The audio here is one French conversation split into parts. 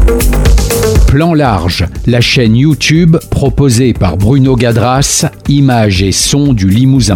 Plan large, la chaîne YouTube proposée par Bruno Gadras, images et sons du Limousin.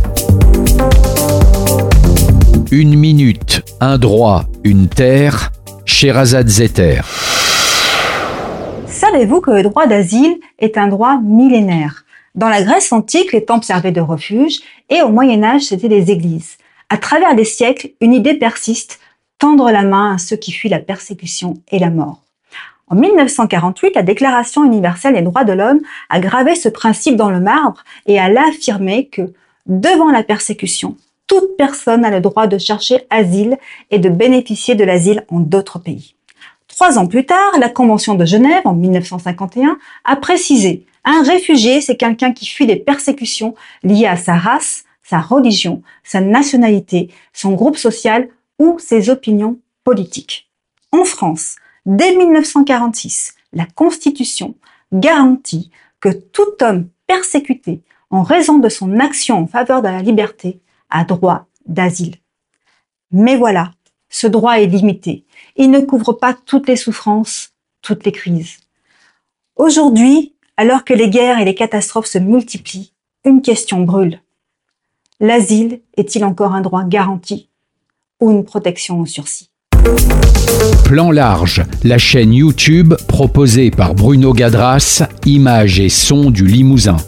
Une minute, un droit, une terre, Sherazade Zeter. Savez-vous que le droit d'asile est un droit millénaire? Dans la Grèce antique, les temples servaient de refuge et au Moyen-Âge, c'était des églises. À travers des siècles, une idée persiste, tendre la main à ceux qui fuient la persécution et la mort. En 1948, la Déclaration universelle des droits de l'homme a gravé ce principe dans le marbre et elle a affirmé que, devant la persécution, toute personne a le droit de chercher asile et de bénéficier de l'asile en d'autres pays. 3 ans plus tard, la Convention de Genève, en 1951, a précisé un réfugié, c'est quelqu'un qui fuit des persécutions liées à sa race, sa religion, sa nationalité, son groupe social ou ses opinions politiques. En France, dès 1946, la Constitution garantit que tout homme persécuté en raison de son action en faveur de la liberté a droit d'asile. Mais voilà, ce droit est limité. Il ne couvre pas toutes les souffrances, toutes les crises. Aujourd'hui, alors que les guerres et les catastrophes se multiplient, une question brûle. L'asile est-il encore un droit garanti ou une protection au sursis? Plan large, la chaîne YouTube proposée par Bruno Gadras, images et sons du Limousin.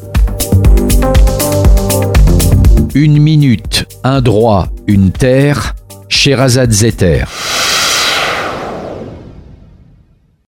Une minute, un droit, une terre, Sherazade Zeter.